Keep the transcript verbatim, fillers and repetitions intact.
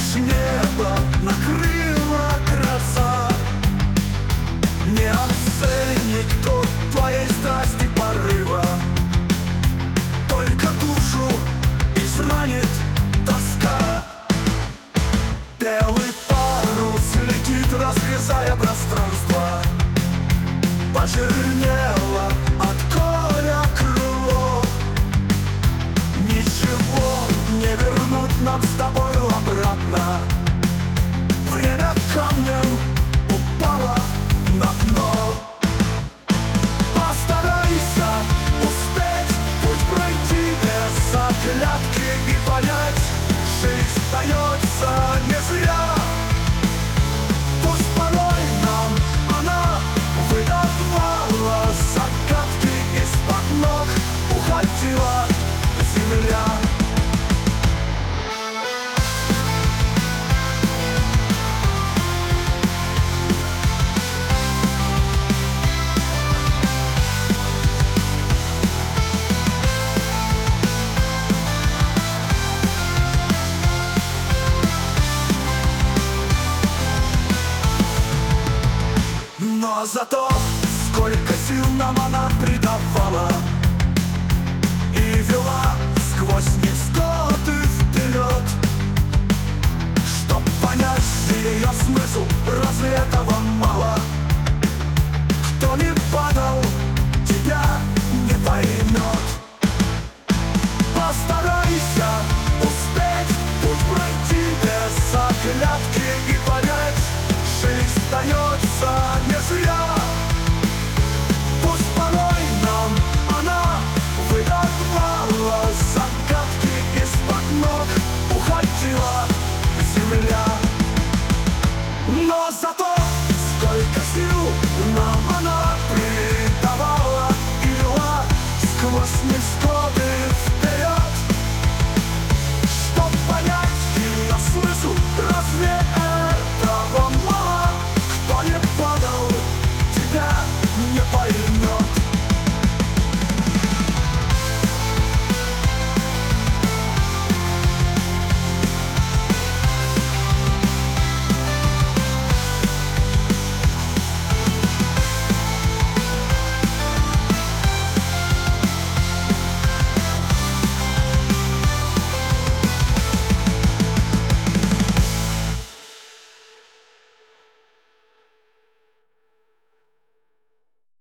лишь небо накрыла гроза. Не оценит кто твоей страсти порыва, только душу изранит тоска. Белый парус летит, разрезая пространство. Почернело от горя крыло. Ничего не вернуть нам с тобою обратно. Время камнем упало на дно. Постарайся успеть путь пройти без оглядки и понять, жизнь дается не зря. Пусть порой нам она выдавала загадки, из-под ног уходила земля. Но зато сколько сил нам она придавала и вела сквозь невзгоды вперед. Чтоб понять ее смысл, разве этого мало? Кто не падал, тебя не поймет. Постарайся успеть путь пройти без оглядки и понять, жизнь дается не зря. Пусть порой нам она выдавала загадки, из-под ног уходила земля. Но зато сколько сил нам она придавала и вела сквозь невзгоды